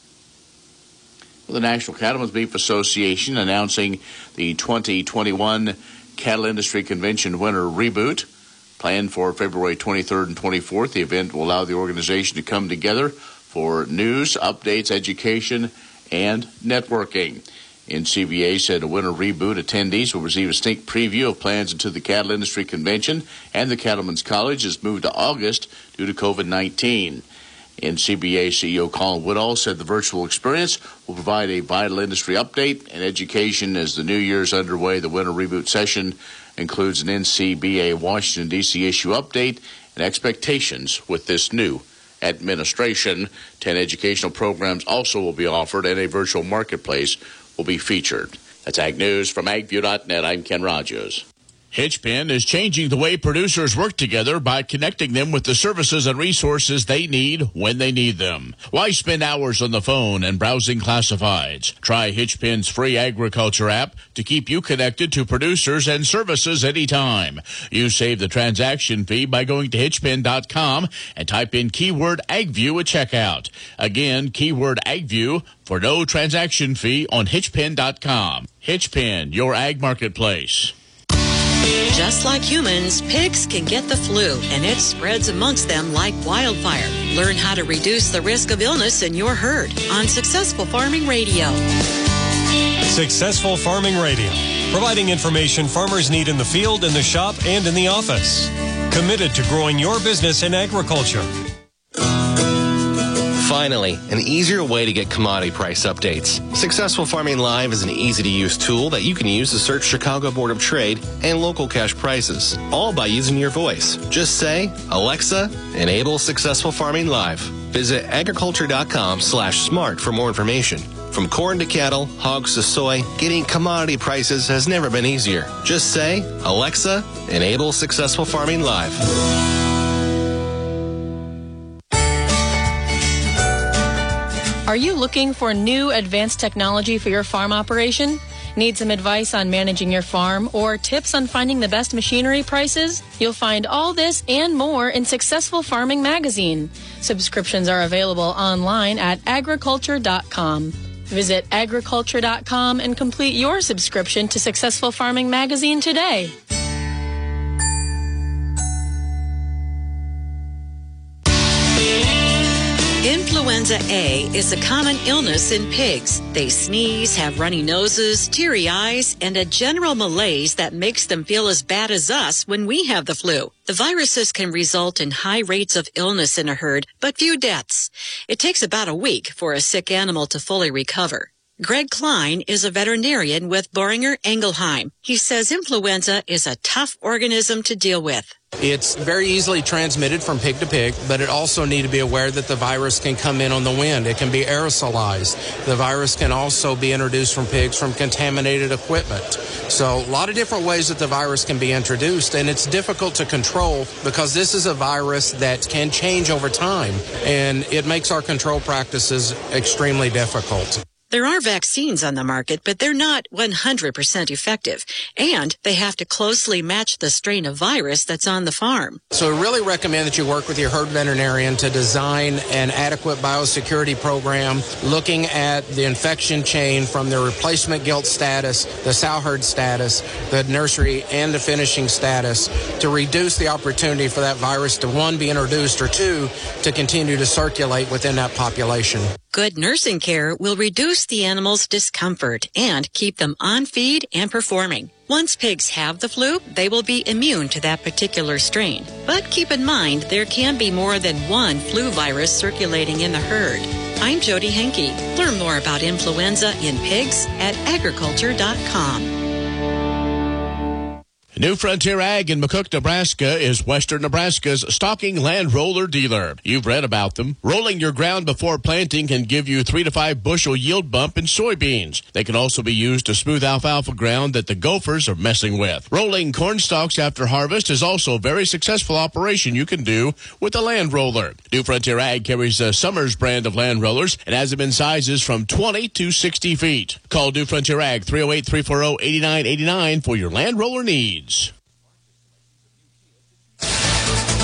The National Cattlemen's Beef Association announcing the twenty twenty-one Cattle Industry Convention Winter Reboot. Planned for February twenty-third and twenty-fourth, the event will allow the organization to come together for news, updates, education, and networking. N C B A said a winter reboot attendees will receive a sneak preview of plans into the Cattle Industry Convention, and the Cattlemen's College is moved to August due to COVID nineteen. N C B A C E O Colin Woodall said the virtual experience will provide a vital industry update and education as the new year is underway. The winter reboot session includes an N C B A Washington, D C issue update and expectations with this new administration. Ten educational programs also will be offered, and a virtual marketplace will be featured. That's Ag News from ag view dot net. I'm Ken Rogers. Hitchpin is changing the way producers work together by connecting them with the services and resources they need when they need them. Why spend hours on the phone and browsing classifieds? Try Hitchpin's free agriculture app to keep you connected to producers and services anytime. You save the transaction fee by going to hitchpin dot com and type in keyword AgView at checkout. Again, keyword AgView for no transaction fee on hitchpin dot com. Hitchpin, your ag marketplace. Just like humans, pigs can get the flu, and it spreads amongst them like wildfire. Learn how to reduce the risk of illness in your herd on Successful Farming Radio. Successful Farming Radio, providing information farmers need in the field, in the shop, and in the office. Committed to growing your business in agriculture. Finally, an easier way to get commodity price updates. Successful Farming Live is an easy-to-use tool that you can use to search Chicago Board of Trade and local cash prices, all by using your voice. Just say, Alexa, enable Successful Farming Live. Visit agriculture dot com slash smart for more information. From corn to cattle, hogs to soy, getting commodity prices has never been easier. Just say, Alexa, enable Successful Farming Live. Are you looking for new advanced technology for your farm operation? Need some advice on managing your farm or tips on finding the best machinery prices? You'll find all this and more in Successful Farming Magazine. Subscriptions are available online at agriculture dot com. Visit agriculture dot com and complete your subscription to Successful Farming Magazine today. Influenza A is a common illness in pigs. They sneeze, have runny noses, teary eyes, and a general malaise that makes them feel as bad as us when we have the flu. The viruses can result in high rates of illness in a herd, but few deaths. It takes about a week for a sick animal to fully recover. Greg Klein is a veterinarian with Boehringer Ingelheim. He says influenza is a tough organism to deal with. It's very easily transmitted from pig to pig, but it also need to be aware that the virus can come in on the wind. It can be aerosolized. The virus can also be introduced from pigs from contaminated equipment. So a lot of different ways that the virus can be introduced, and it's difficult to control because this is a virus that can change over time, and it makes our control practices extremely difficult. There are vaccines on the market, but they're not one hundred percent effective, and they have to closely match the strain of virus that's on the farm. So I really recommend that you work with your herd veterinarian to design an adequate biosecurity program, looking at the infection chain from the replacement gilt status, the sow herd status, the nursery, and the finishing status to reduce the opportunity for that virus to, one, be introduced, or two, to continue to circulate within that population. Good nursing care will reduce the animal's discomfort and keep them on feed and performing. Once pigs have the flu, they will be immune to that particular strain. But keep in mind, there can be more than one flu virus circulating in the herd. I'm Jody Henke. Learn more about influenza in pigs at agriculture dot com. New Frontier Ag in McCook, Nebraska is Western Nebraska's stocking land roller dealer. You've read about them. Rolling your ground before planting can give you three to five bushel yield bump in soybeans. They can also be used to smooth alfalfa ground that the gophers are messing with. Rolling corn stalks after harvest is also a very successful operation you can do with a land roller. New Frontier Ag carries the Summers brand of land rollers and has them in sizes from twenty to sixty feet. Call New Frontier Ag three oh eight, three four oh, eight nine eight nine for your land roller needs.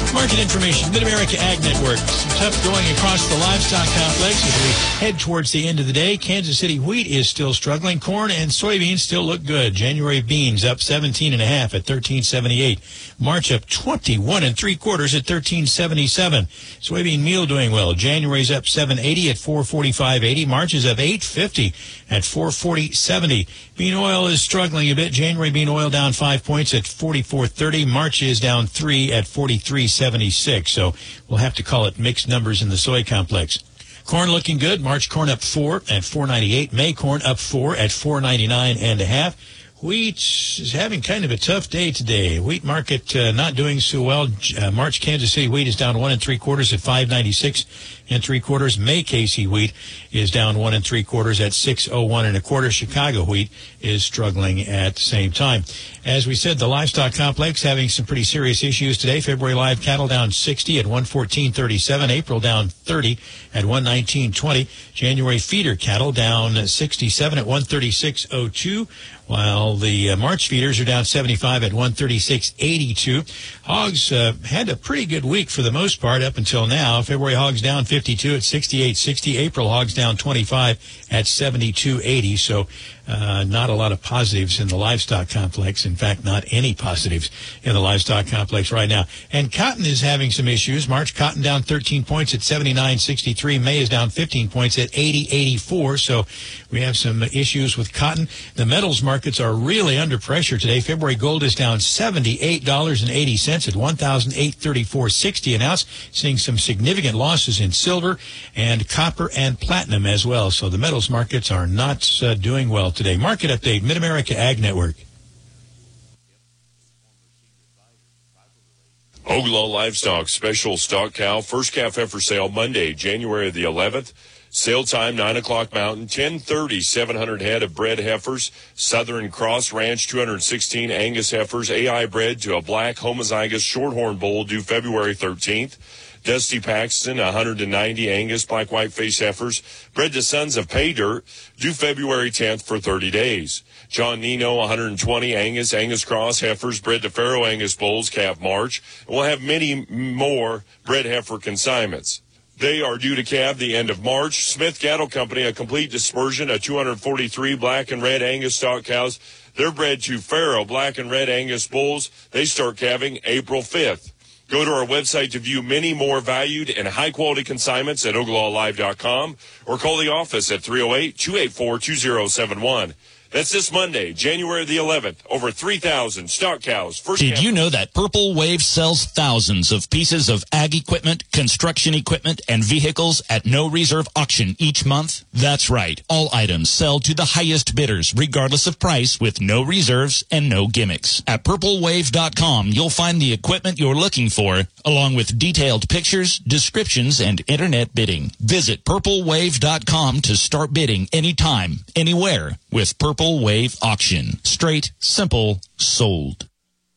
Market information, Mid-America Ag Network. Some tough going across the livestock complex as we head towards the end of the day. Kansas City wheat is still struggling. Corn and soybeans still look good. January beans up seventeen and a half at thirteen seventy-eight. March up twenty-one and three quarters at thirteen seventy-seven. Soybean meal doing well. January's up seven eighty at four forty-five eighty. March is up eight fifty at four forty seventy. Bean oil is struggling a bit. January bean oil down five points at forty-four thirty. March is down three at forty-three seventy-six. So we'll have to call it mixed numbers in the soy complex. Corn looking good. March corn up four at four ninety-eight. May corn up four at four ninety-nine and a half. Wheat is having kind of a tough day today. Wheat market uh, not doing so well. Uh, March Kansas City wheat is down one and three quarters at five ninety-six and three quarters. May K C wheat is down one and three quarters at six oh one and a quarter. Chicago wheat is struggling at the same time. As we said, the livestock complex having some pretty serious issues today. February live cattle down sixty at one fourteen thirty-seven. April down thirty at one nineteen twenty. January feeder cattle down sixty-seven at one thirty-six oh two. While the uh, March feeders are down seventy-five at one thirty-six eighty-two. Hogs uh, had a pretty good week for the most part up until now. February hogs down fifty-two at sixty-eight sixty. April hogs down twenty-five at seventy-two eighty. So uh, not a lot of positives in the livestock complex. In fact, not any positives in the livestock complex right now. And cotton is having some issues. March cotton down thirteen points at seventy-nine sixty-three. May is down fifteen points at eighty eighty-four. So we have some issues with cotton. The metals markets are really under pressure today. February gold is down seventy-eight dollars and eighty cents at one thousand eight hundred thirty-four sixty an ounce, seeing some significant losses in silver and copper and platinum as well. So the metals markets are not uh, doing well today. Market update, Mid-America Ag Network. Oglaw Livestock Special Stock Cow First Calf Heifer Sale Monday, January the eleventh. Sale time, nine o'clock Mountain, ten thirty, seven hundred head of bred heifers. Southern Cross Ranch, two hundred sixteen Angus heifers. A I bred to a black homozygous shorthorn bull due February thirteenth. Dusty Paxton, one hundred ninety Angus black white face heifers. Bred to Sons of Pay Dirt, due February tenth for thirty days. John Nino, one hundred twenty Angus, Angus Cross heifers bred to Pharaoh Angus bulls, calf March. We'll have many more bred heifer consignments. They are due to calve the end of March. Smith Cattle Company, a complete dispersion of two hundred forty-three black and red Angus stock cows. They're bred to Pharaoh black and red Angus bulls. They start calving April fifth. Go to our website to view many more valued and high-quality consignments at oglaw live dot com or call the office at three oh eight, two eight four, two oh seven one. That's this Monday, January the eleventh. Over three thousand stock cows. First Did calf- you know that Purple Wave sells thousands of pieces of ag equipment, construction equipment, and vehicles at no reserve auction each month? That's right. All items sell to the highest bidders, regardless of price, with no reserves and no gimmicks. At purple wave dot com, you'll find the equipment you're looking for, along with detailed pictures, descriptions, and internet bidding. Visit purple wave dot com to start bidding anytime, anywhere with Purple Wave Auction. Straight, simple, sold.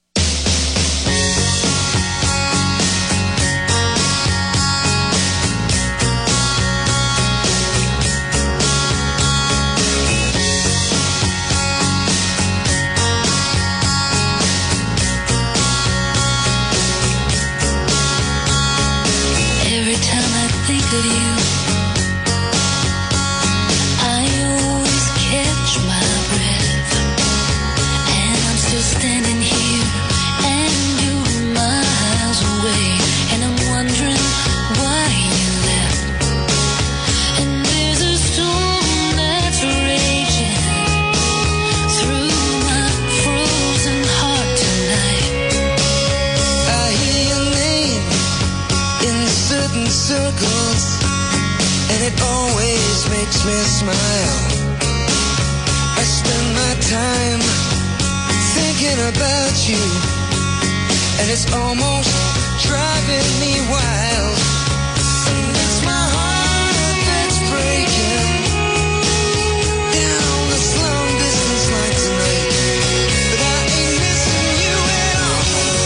Every time I think of you, I always catch my breath, and I'm still standing here, and you're miles away, and I'm wondering why you left. And there's a storm that's raging through my frozen heart tonight. I hear your name in certain circles, and it always makes me smile. I spend my time thinking about you, and it's almost driving me wild. And it's my heart that's breaking down this long distance like tonight, but I ain't missing you at all.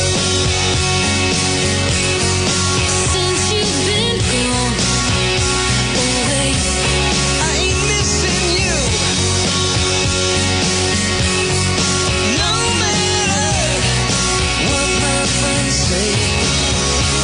Since you've been gone, baby, I ain't missing you. No matter what my friends say,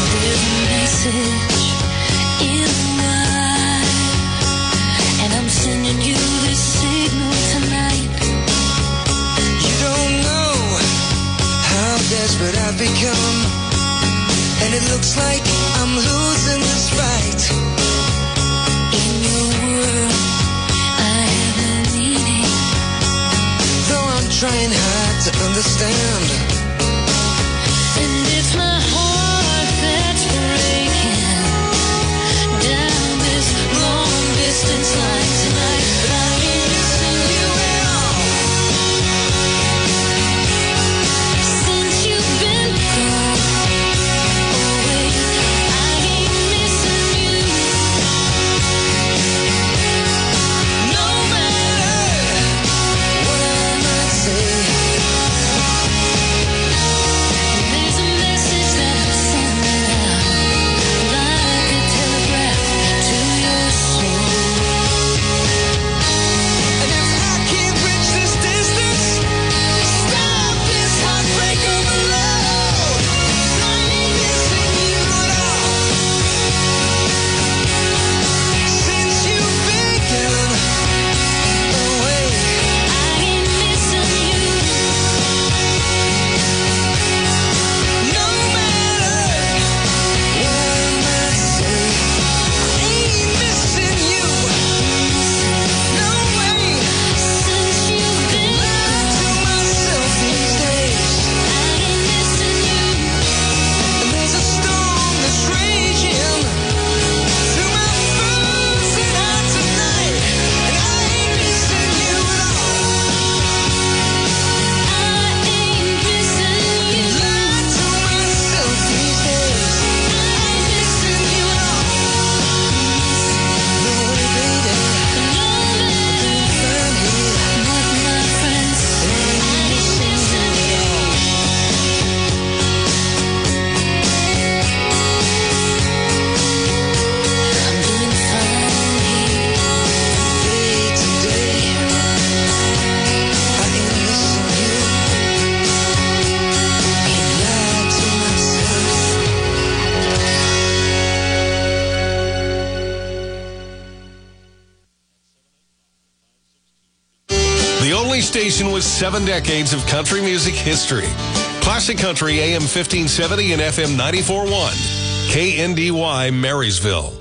become, and it looks like I'm losing this fight. In your world, I have no meaning, though I'm trying hard to understand. And it's my heart that's breaking down this long distance line tonight, but I ain't missing you at all. Since you've been gone away, I ain't missing you. No matter what I might say, there's a message that I'm sending out, like a telegraph to your soul. And if I can't bridge this distance, stop this heartbreak overload, I ain't missing you at all. Since you've been gone away, I ain't missing you. No matter what I might say, I ain't missing you. No way. Since you've been lied to myself these days, I ain't missing you. And there's a storm that's raging through my frozen heart tonight, and I ain't missing you at all. I ain't missing you. Lied to myself these days, I ain't missing you at all. No way, baby. No matter what my friends say, I ain't missing you. I'm doing fine here, day to day. I ain't missing you. Ain't lied to myself. The only station with seven decades of country music history. Classic Country A M fifteen seventy and F M ninety-four point one. K N D Y Marysville.